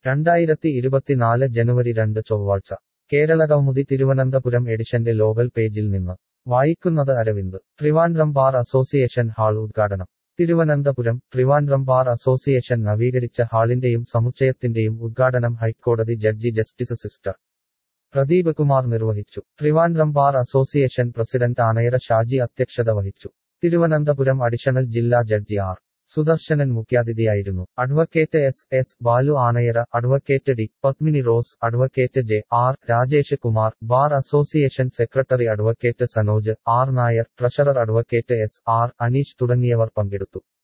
2024 ജനുവരി 2 ചൊവ്വാഴ്ച കേരളകൗമുദി തിരുവനന്തപുരം എഡിഷന്റെ ലോകൽ പേജിൽ നിന്ന് വായിക്കുന്നത് Aravind. Trivandrum bar association hall ഉദ്ഘാടനം. തിരുവനന്തപുരം. ട്രിവാൻഡ്രം ബാർ അസോസിയേഷൻ നവീകരിച്ച ഹാളിന്റെയും സമുച്ചയത്തിന്റെയും ഉദ്ഘാടനം ഹൈക്കോടതി ജഡ്ജി ജസ്റ്റിസ് സിസ്റ്റർ പ്രദീപ് കുമാർ നിർവഹിച്ചു. Trivandrum bar association president Anayara Shaji അധ്യക്ഷത വഹിച്ചു. തിരുവനന്തപുരം അഡീഷണൽ ജില്ലാ ജഡ്ജി ആർ. സുദർശനൻ മുഖ്യാതിഥിയായിരുന്നു. Advocate S Balu Anayara, advocate D. Padmini Rose, advocate J. R. Rajesh Kumar, bar association secretary advocate Sanoj R. Nair, treasurer advocate S. R. Aneesh തുടങ്ങിയവർ പങ്കെടുത്തു.